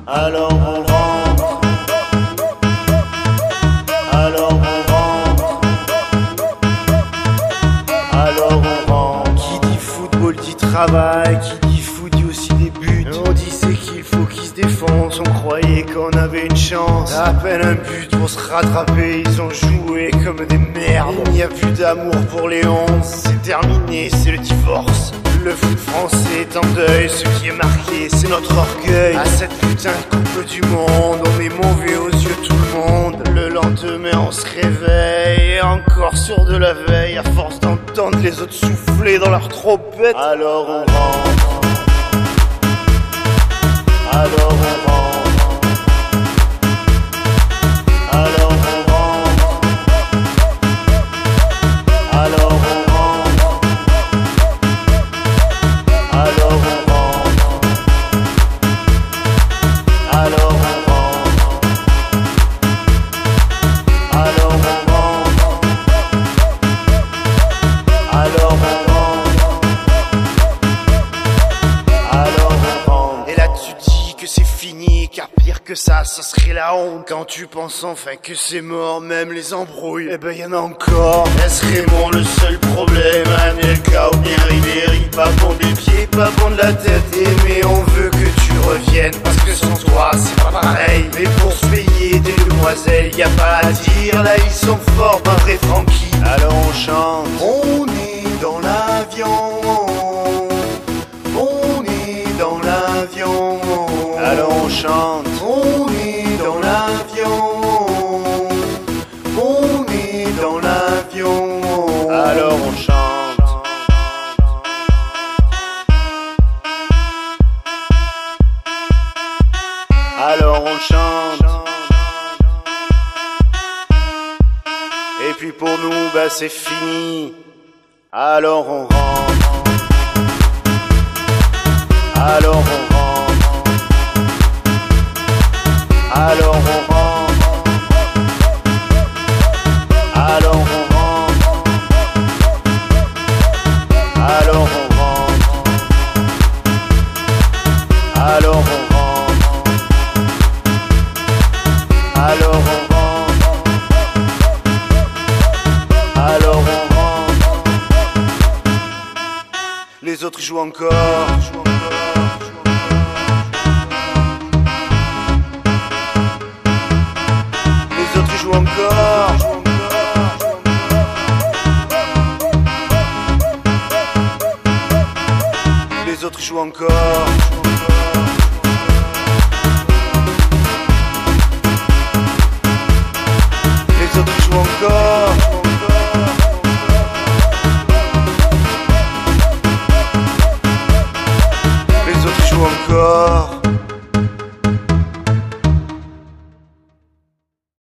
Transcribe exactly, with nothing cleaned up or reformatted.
Alors on rentre, alors on rentre, alors on rentre. Qui dit football dit travail, qui dit foot dit aussi des buts. On disait qu'il faut qu'ils se défoncent, on croyait qu'on avait une chance. À peine un but pour se rattraper, ils ont joué comme des merdes. Il n'y a plus d'amour pour les onze, c'est terminé, c'est le divorce. Le foot français est en deuil, ce qui est marqué c'est notre orgueil. À cette putain de coupe du monde, on est mauvais aux yeux de tout le monde. Le lendemain on se réveille, et encore sûr de la veille, à force d'entendre les autres souffler dans leur trompette. Alors on rentre, alors on rentre, alors on rentre, alors on rentre. Alors on rentre, alors on rentre, alors on rentre, alors on rentre, alors on rentre. Et là tu dis que c'est fini, car pire que ça, ça serait la honte. Quand tu penses enfin que c'est mort, même les embrouilles, eh ben y'en a encore. Est-ce Raymond le seul problème? Anelka ou bien Ribéry? Pas bon des pieds, pas bon de la tête, et mais on veut que tu reviennes, parce que sans toi c'est pas pareil. Mais pour se payer des demoiselles, y a pas à dire, là ils sont forts, pas vrai Francky. Alors on chante. On est dans l'avion, on est dans l'avion. Alors on chante. On est dans l'avion, on est dans l'avion. Alors on chante. Alors on chante. Et puis pour nous, bah c'est fini. Alors on rentre. Alors on rentre. Alors on rentre. Alors on rentre. Alors on rentre. Alors on rentre. Alors on rentre. Alors on rentre. Les autres jouent encore. Les autres jouent encore. Les autres jouent encore. Les autres jouent encore.